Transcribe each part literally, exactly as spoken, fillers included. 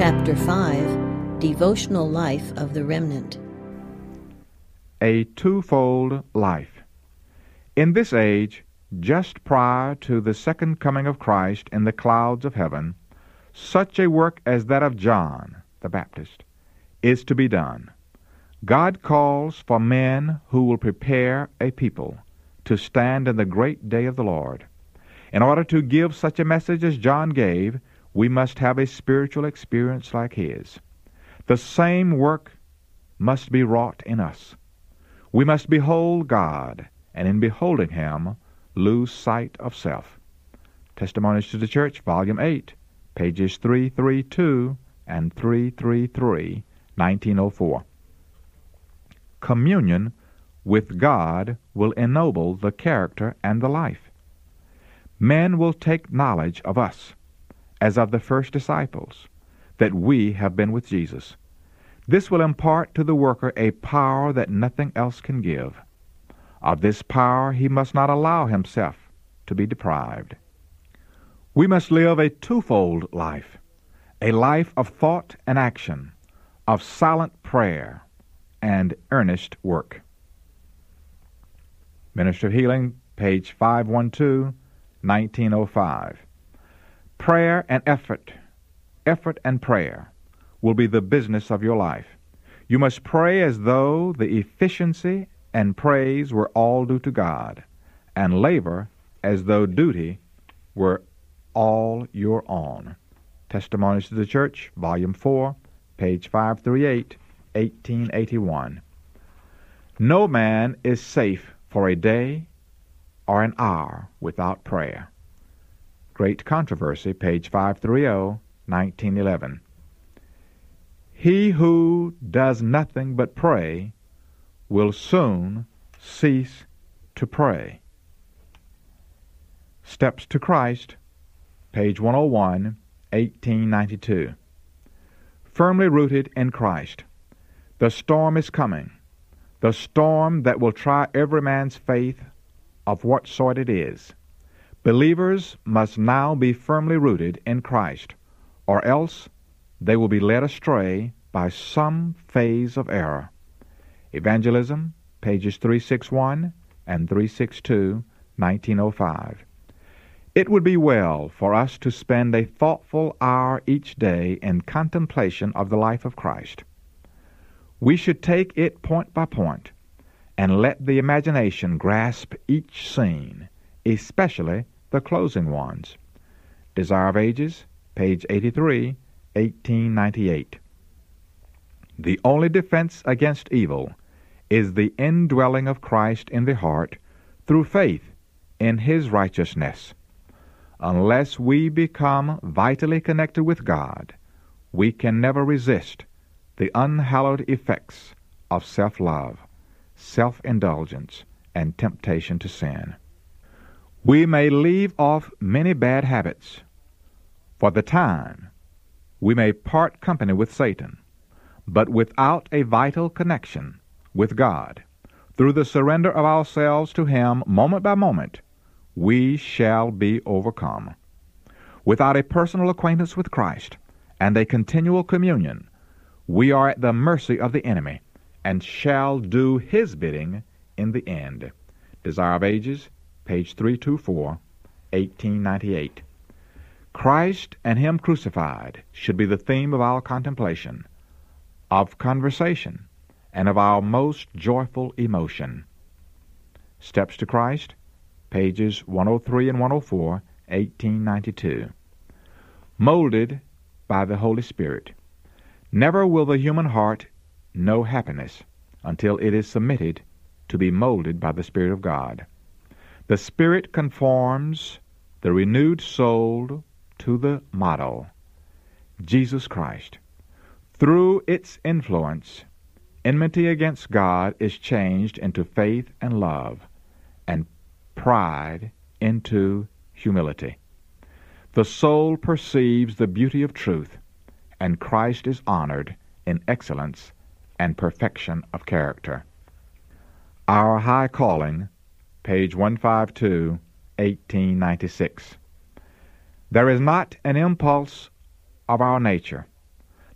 Chapter five, Devotional Life of the Remnant. A twofold life. In this age, just prior to the second coming of Christ in the clouds of heaven, such a work as that of John the Baptist is to be done. God calls for men who will prepare a people to stand in the great day of the Lord. In order to give such a message as John gave, we must have a spiritual experience like his. The same work must be wrought in us. We must behold God, and in beholding Him, lose sight of self. Testimonies to the Church, Volume eight, pages three thirty-two and three thirty-three, nineteen oh four. Communion with God will ennoble the character and the life. Men will take knowledge of us, as of the first disciples, that we have been with Jesus. This will impart to the worker a power that nothing else can give. Of this power he must not allow himself to be deprived. We must live a twofold life, a life of thought and action, of silent prayer and earnest work. Ministry of Healing, page five twelve, nineteen oh five. Prayer and effort, effort and prayer will be the business of your life. You must pray as though the efficiency and praise were all due to God, and labor as though duty were all your own. Testimonies to the Church, Volume four, page five thirty-eight, eighteen eighty-one. No man is safe for a day or an hour without prayer. Great Controversy, page five thirty, nineteen eleven. He who does nothing but pray will soon cease to pray. Steps to Christ, page one oh one, eighteen ninety-two. Firmly rooted in Christ. The storm is coming, the storm that will try every man's faith of what sort it is. Believers must now be firmly rooted in Christ, or else they will be led astray by some phase of error. Evangelism, pages three sixty-one and three sixty-two, nineteen oh five. It would be well for us to spend a thoughtful hour each day in contemplation of the life of Christ. We should take it point by point and let the imagination grasp each scene, especially the closing ones. Desire of Ages, page eighty-three, eighteen ninety-eight. The only defense against evil is the indwelling of Christ in the heart through faith in His righteousness. Unless we become vitally connected with God, we can never resist the unhallowed effects of self-love, self-indulgence, and temptation to sin. We may leave off many bad habits. For the time, we may part company with Satan, but without a vital connection with God, through the surrender of ourselves to Him moment by moment, we shall be overcome. Without a personal acquaintance with Christ and a continual communion, we are at the mercy of the enemy and shall do his bidding in the end. Desire of Ages, page three twenty-four, eighteen ninety-eight. Christ and Him crucified should be the theme of our contemplation, of conversation, and of our most joyful emotion. Steps to Christ, pages one oh three and one oh four, eighteen ninety-two. Molded by the Holy Spirit. Never will the human heart know happiness until it is submitted to be molded by the Spirit of God. The Spirit conforms the renewed soul to the model, Jesus Christ. Through its influence, enmity against God is changed into faith and love, and pride into humility. The soul perceives the beauty of truth, and Christ is honored in excellence and perfection of character. Our High Calling, page one fifty-two, eighteen ninety-six. There is not an impulse of our nature,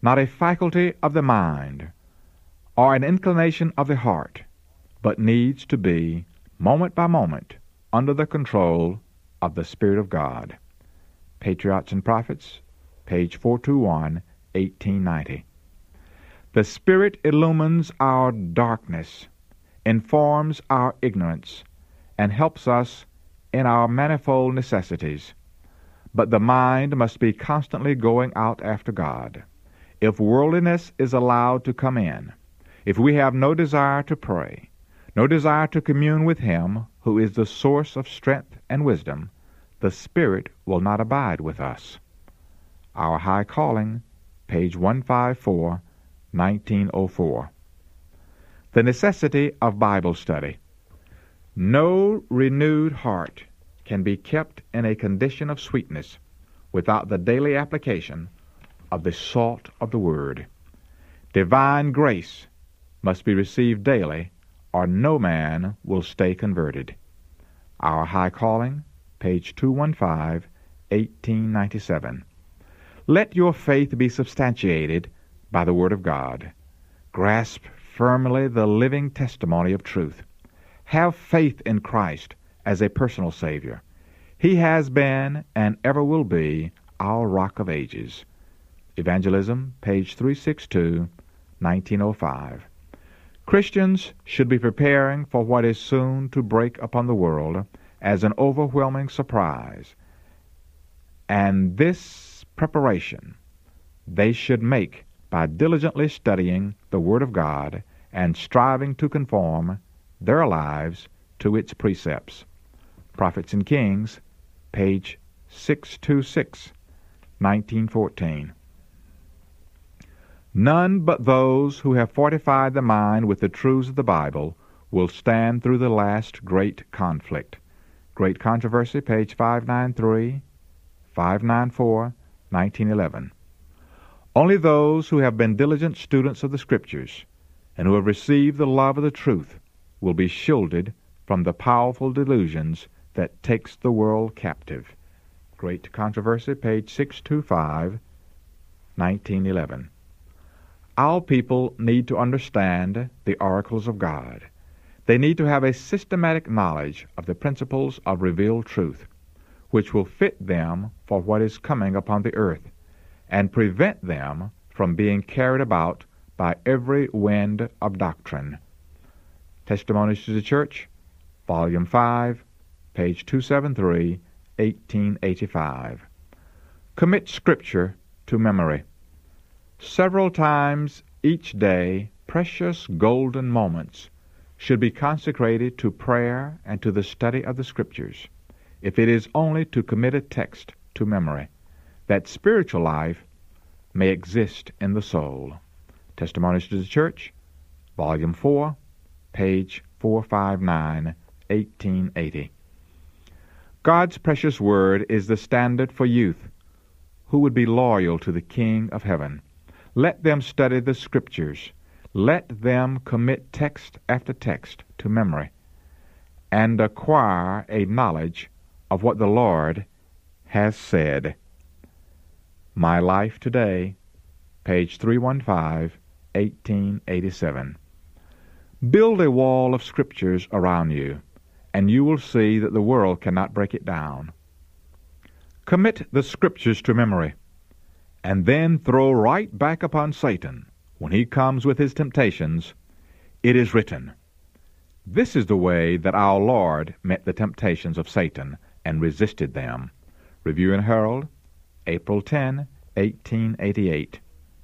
not a faculty of the mind or an inclination of the heart, but needs to be, moment by moment, under the control of the Spirit of God. Patriots and Prophets, page four twenty-one, eighteen ninety. The Spirit illumines our darkness, informs our ignorance, and helps us in our manifold necessities. But the mind must be constantly going out after God. If worldliness is allowed to come in, if we have no desire to pray, no desire to commune with Him who is the source of strength and wisdom, the Spirit will not abide with us. Our High Calling, page one fifty-four, nineteen oh four. The necessity of Bible study. No renewed heart can be kept in a condition of sweetness without the daily application of the salt of the Word. Divine grace must be received daily, or no man will stay converted. Our High Calling, page two fifteen, eighteen ninety-seven. Let your faith be substantiated by the Word of God. Grasp firmly the living testimony of truth. Have faith in Christ as a personal Savior. He has been and ever will be our Rock of Ages. Evangelism, page three sixty-two, nineteen oh five. Christians should be preparing for what is soon to break upon the world as an overwhelming surprise, and this preparation they should make by diligently studying the Word of God and striving to conform their lives to its precepts. Prophets and Kings, page six twenty-six, nineteen fourteen. None but those who have fortified the mind with the truths of the Bible will stand through the last great conflict. Great Controversy, page five ninety-three, five ninety-four, nineteen eleven. Only those who have been diligent students of the Scriptures and who have received the love of the truth will be shielded from the powerful delusions that takes the world captive. Great Controversy, page six twenty-five, nineteen eleven. Our people need to understand the oracles of God. They need to have a systematic knowledge of the principles of revealed truth, which will fit them for what is coming upon the earth, and prevent them from being carried about by every wind of doctrine. Testimonies to the Church, Volume five, page two seventy-three, eighteen eighty-five. Commit Scripture to memory. Several times each day, precious golden moments should be consecrated to prayer and to the study of the Scriptures, if it is only to commit a text to memory, that spiritual life may exist in the soul. Testimonies to the Church, Volume four, page four fifty-nine, eighteen eighty. God's precious Word is the standard for youth who would be loyal to the King of Heaven. Let them study the Scriptures. Let them commit text after text to memory and acquire a knowledge of what the Lord has said. My Life Today, page three fifteen, eighteen eighty-seven. Build a wall of Scriptures around you, and you will see that the world cannot break it down. Commit the Scriptures to memory, and then throw right back upon Satan when he comes with his temptations. It is written. This is the way that our Lord met the temptations of Satan and resisted them. Review and Herald, April tenth, eighteen eighty-eight.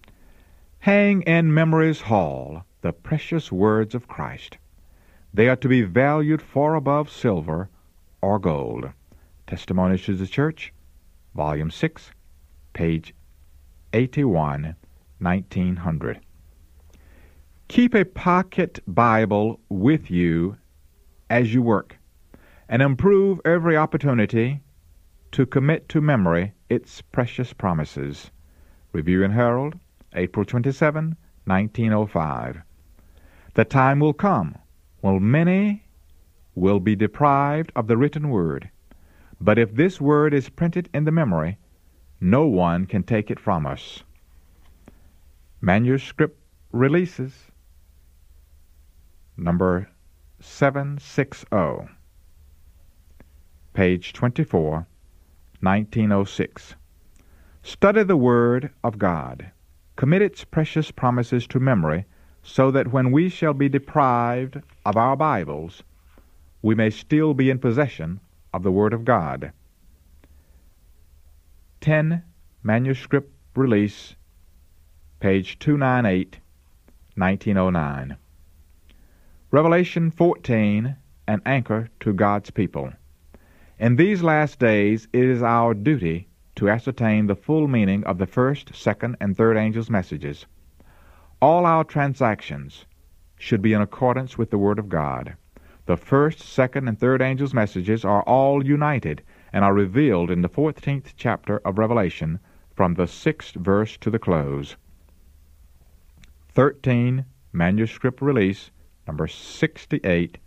Hang in memory's hall the precious words of Christ. They are to be valued far above silver or gold. Testimonies to the Church, Volume six, page eighty-one, nineteen hundred. Keep a pocket Bible with you as you work, and improve every opportunity to commit to memory its precious promises. Review and Herald, April twenty-seventh, nineteen oh five. The time will come when many will be deprived of the written word, but if this word is printed in the memory, no one can take it from us. Manuscript Releases, number seven sixty, page twenty-four, nineteen oh six. Study the Word of God. Commit its precious promises to memory, so that when we shall be deprived of our Bibles, we may still be in possession of the Word of God. ten Manuscript Release, page two ninety-eight, nineteen oh nine. Revelation fourteen, an anchor to God's people. In these last days it is our duty to ascertain the full meaning of the first, second, and third angels' messages. All our transactions should be in accordance with the Word of God. The first, second, and third angels' messages are all united and are revealed in the fourteenth chapter of Revelation from the sixth verse to the close. thirteen Manuscript Release, number sixty-eight,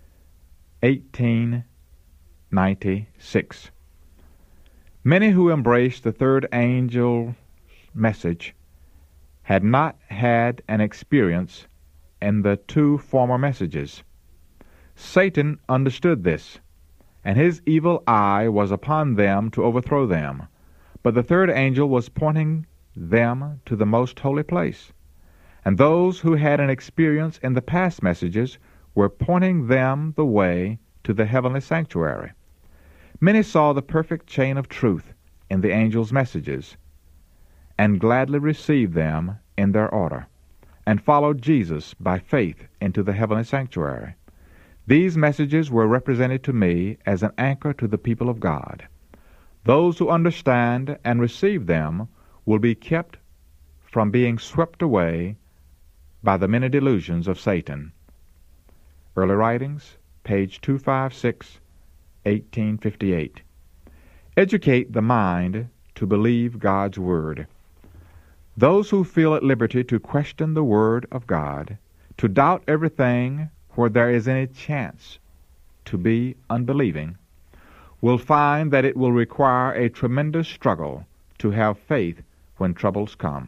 eighteen ninety-six. Many who embraced the third angel's message had not had an experience in the two former messages. Satan understood this, and his evil eye was upon them to overthrow them. But the third angel was pointing them to the most holy place, and those who had an experience in the past messages were pointing them the way to the heavenly sanctuary. Many saw the perfect chain of truth in the angel's messages, and gladly received them in their order, and followed Jesus by faith into the heavenly sanctuary. These messages were represented to me as an anchor to the people of God. Those who understand and receive them will be kept from being swept away by the many delusions of Satan. Early Writings, page two fifty-six, eighteen fifty-eight. Educate the mind to believe God's Word. Those who feel at liberty to question the Word of God, to doubt everything where there is any chance to be unbelieving, will find that it will require a tremendous struggle to have faith when troubles come.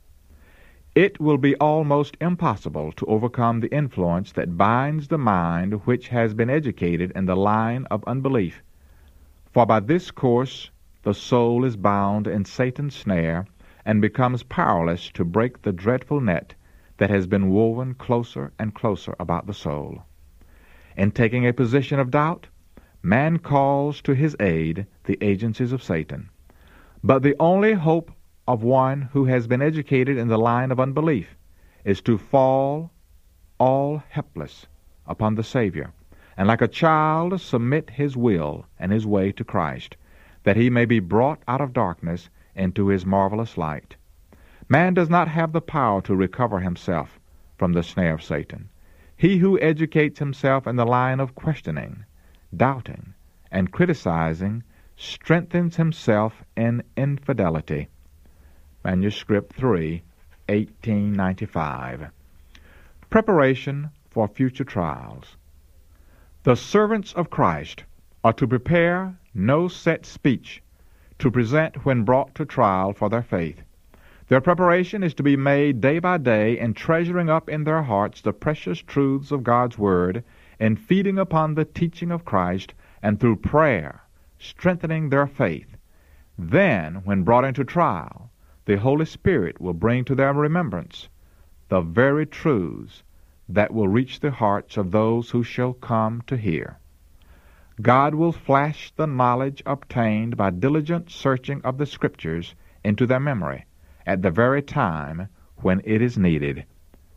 It will be almost impossible to overcome the influence that binds the mind which has been educated in the line of unbelief. For by this course the soul is bound in Satan's snare and becomes powerless to break the dreadful net that has been woven closer and closer about the soul. In taking a position of doubt, man calls to his aid the agencies of Satan. But the only hope of one who has been educated in the line of unbelief is to fall all helpless upon the Savior, and like a child submit his will and his way to Christ, that he may be brought out of darkness into his marvelous light. Man does not have the power to recover himself from the snare of Satan. He who educates himself in the line of questioning, doubting, and criticizing strengthens himself in infidelity. Manuscript three, eighteen ninety-five. Preparation for future trials. The servants of Christ are to prepare no set speech to present when brought to trial for their faith. Their preparation is to be made day by day in treasuring up in their hearts the precious truths of God's Word, in feeding upon the teaching of Christ, and through prayer, strengthening their faith. Then, when brought into trial, the Holy Spirit will bring to their remembrance the very truths that will reach the hearts of those who shall come to hear. God will flash the knowledge obtained by diligent searching of the Scriptures into their memory at the very time when it is needed.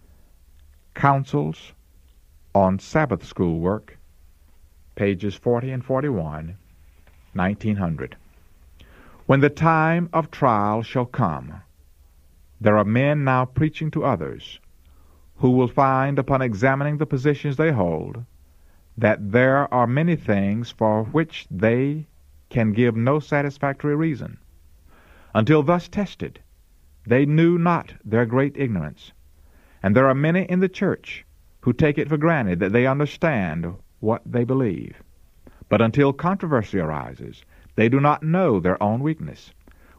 Counsels on Sabbath School Work, pages forty and forty-one, nineteen hundred. When the time of trial shall come, there are men now preaching to others who will find, upon examining the positions they hold, that there are many things for which they can give no satisfactory reason. Until thus tested, they knew not their great ignorance. And there are many in the church who take it for granted that they understand what they believe. But until controversy arises, they do not know their own weakness.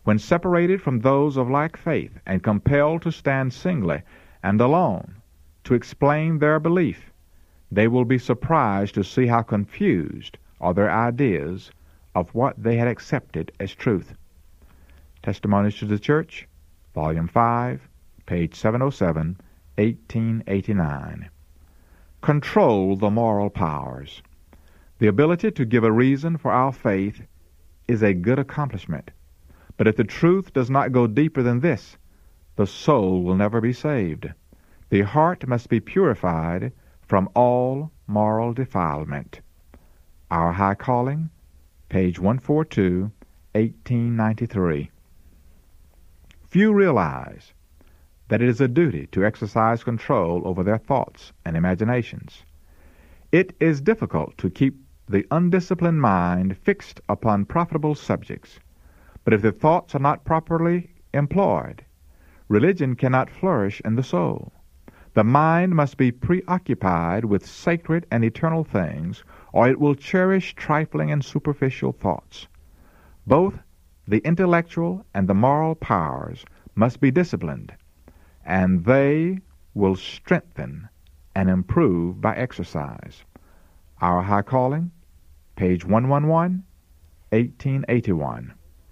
when separated from those of like faith and compelled to stand singly and alone to explain their belief, they will be surprised to see how confused are their ideas of what they had accepted as truth. Testimonies to the Church, Volume five, page seven oh seven, eighteen eighty-nine. Control the moral powers. The ability to give a reason for our faith is a good accomplishment. But if the truth does not go deeper than this, the soul will never be saved. The heart must be purified from all moral defilement. Our High Calling, page one forty-two, eighteen ninety-three. Few realize that it is a duty to exercise control over their thoughts and imaginations. It is difficult to keep the undisciplined mind fixed upon profitable subjects, but if the thoughts are not properly employed, religion cannot flourish in the soul. The mind must be preoccupied with sacred and eternal things, or it will cherish trifling and superficial thoughts. Both the intellectual and the moral powers must be disciplined, and they will strengthen and improve by exercise. Our High Calling, page one eleven, eighteen eighty-one.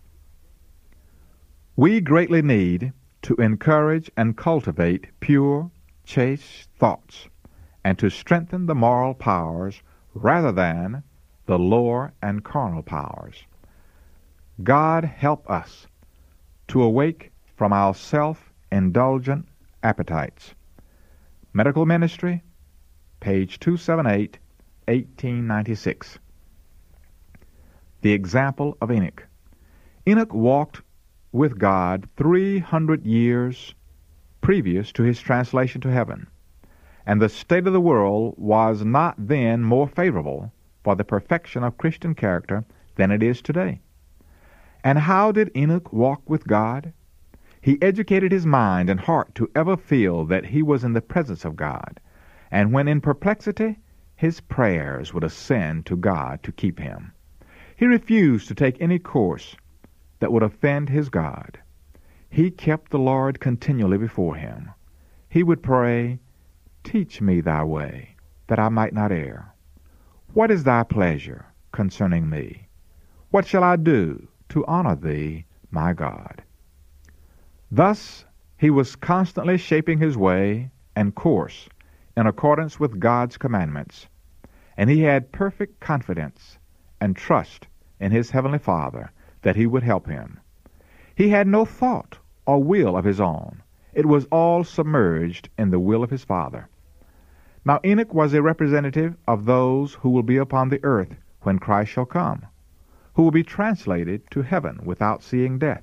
We greatly need to encourage and cultivate pure, chaste thoughts, and to strengthen the moral powers rather than the lower and carnal powers. God help us to awake from our self-indulgent appetites. Medical Ministry, page two seventy-eight, eighteen ninety-six. The example of Enoch. Enoch walked with God three hundred years previous to his translation to heaven, and the state of the world was not then more favorable for the perfection of Christian character than it is today. And how did Enoch walk with God? He educated his mind and heart to ever feel that he was in the presence of God, and when in perplexity, his prayers would ascend to God to keep him. He refused to take any course that would offend his God. He kept the Lord continually before him. He would pray, "Teach me thy way, that I might not err. What is thy pleasure concerning me? What shall I do to honor thee, my God?" Thus he was constantly shaping his way and course in accordance with God's commandments, and he had perfect confidence and trust in his heavenly Father that he would help him. He had no thought or will of his own. It was all submerged in the will of his Father. Now Enoch was a representative of those who will be upon the earth when Christ shall come, who will be translated to heaven without seeing death.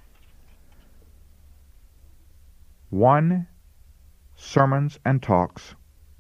One Sermons and Talks,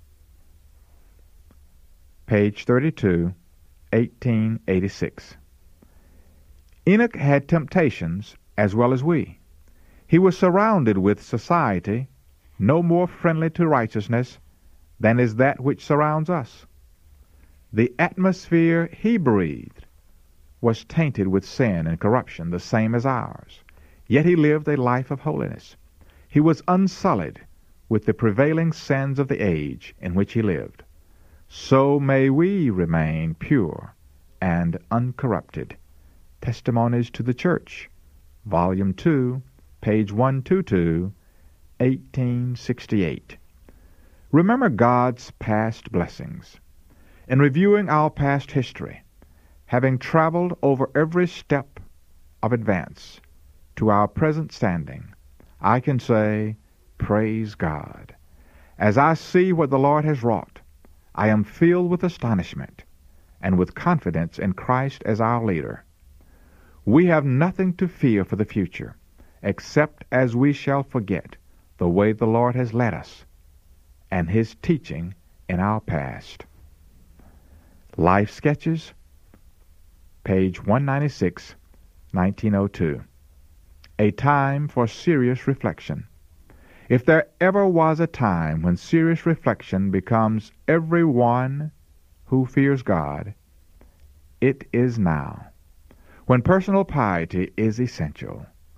page thirty-two, eighteen eighty-six. Enoch had temptations as well as we. He was surrounded with society no more friendly to righteousness than is that which surrounds us. The atmosphere he breathed was tainted with sin and corruption, the same as ours. Yet he lived a life of holiness. He was unsullied with the prevailing sins of the age in which he lived. So may we remain pure and uncorrupted. Testimonies to the Church, Volume two, page one twenty-two, eighteen sixty-eight. Remember God's past blessings. In reviewing our past history, having traveled over every step of advance to our present standing, I can say, praise God. As I see what the Lord has wrought, I am filled with astonishment and with confidence in Christ as our leader. We have nothing to fear for the future, except as we shall forget the way the Lord has led us and his teaching in our past. Life Sketches, page one ninety-six, nineteen oh two. A time for serious reflection. If there ever was a time when serious reflection becomes every one who fears God, it is now, when personal piety is essential.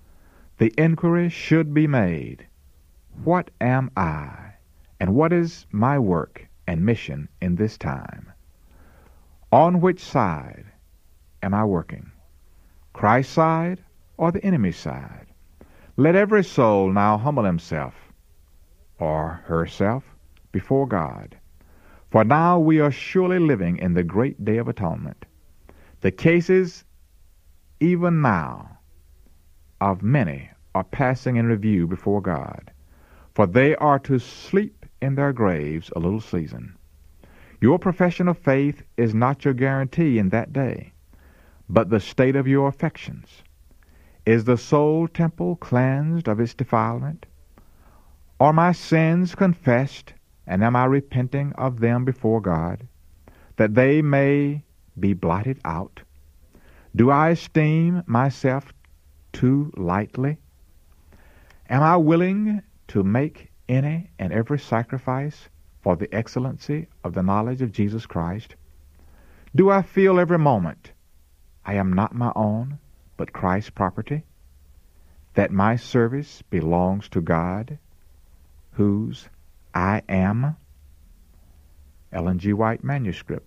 the inquiry should be made, what am I, and what is my work and mission in this time? On which side am I working? Christ's side or the enemy's side? Let every soul now humble himself or herself before God. For now we are surely living in the great day of atonement. The cases, even now, of many are passing in review before God, for they are to sleep in their graves a little season. Your profession of faith is not your guarantee in that day, but the state of your affections. Is the soul temple cleansed of its defilement? Are my sins confessed, and am I repenting of them before God, that they may be blotted out? Do I esteem myself too lightly? Am I willing to make any and every sacrifice for the excellency of the knowledge of Jesus Christ? Do I feel every moment I am not my own, but Christ's property, that my service belongs to God, whose I am? Ellen G. White Manuscript,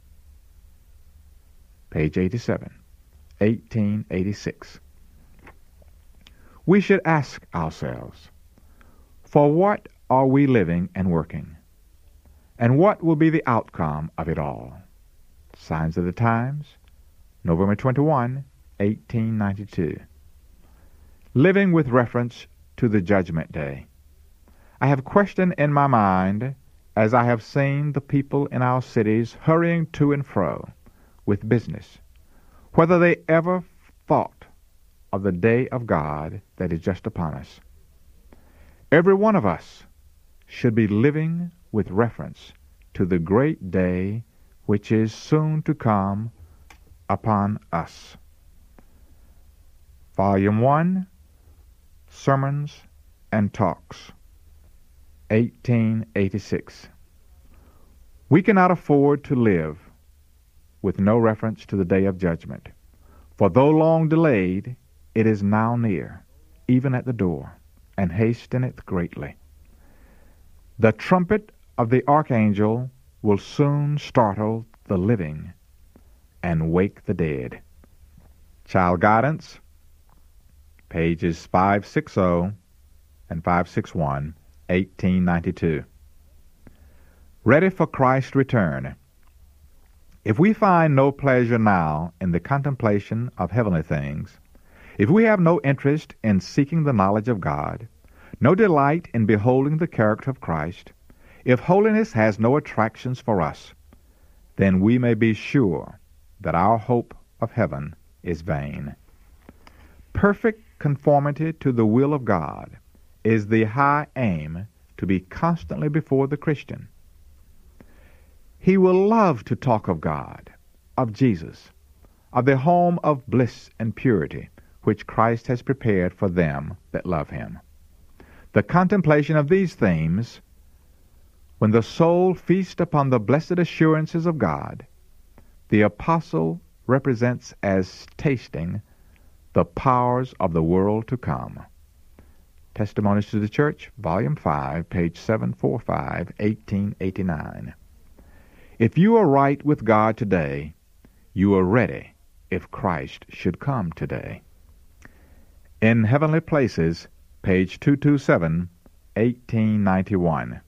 page eighty-seven, eighteen eighty-six. We should ask ourselves, for what are we living and working? And what will be the outcome of it all? Signs of the Times, November twenty-first, eighteen ninety-two. Living with reference to the Judgment Day. I have questioned in my mind, as I have seen the people in our cities hurrying to and fro with business, whether they ever thought of the day of God that is just upon us. Every one of us should be living with reference to the great day which is soon to come upon us. Volume one, Sermons and Talks, eighteen eighty-six. We cannot afford to live with no reference to the day of judgment, for though long delayed, it is now near, even at the door, and hasteneth greatly. The trumpet of the archangel will soon startle the living and wake the dead. Child Guidance, pages five sixty and five sixty-one, eighteen ninety-two. Ready for Christ's return. If we find no pleasure now in the contemplation of heavenly things, if we have no interest in seeking the knowledge of God, no delight in beholding the character of Christ, if holiness has no attractions for us, then we may be sure that our hope of heaven is vain. Perfect conformity to the will of God is the high aim to be constantly before the Christian. He will love to talk of God, of Jesus, of the home of bliss and purity which Christ has prepared for them that love him. The contemplation of these themes, when the soul feasts upon the blessed assurances of God, the apostle represents as tasting the powers of the world to come. Testimonies to the Church, Volume five, page seven forty-five, eighteen eighty-nine. If you are right with God today, you are ready if Christ should come today. In Heavenly Places, page two twenty-seven, eighteen ninety-one.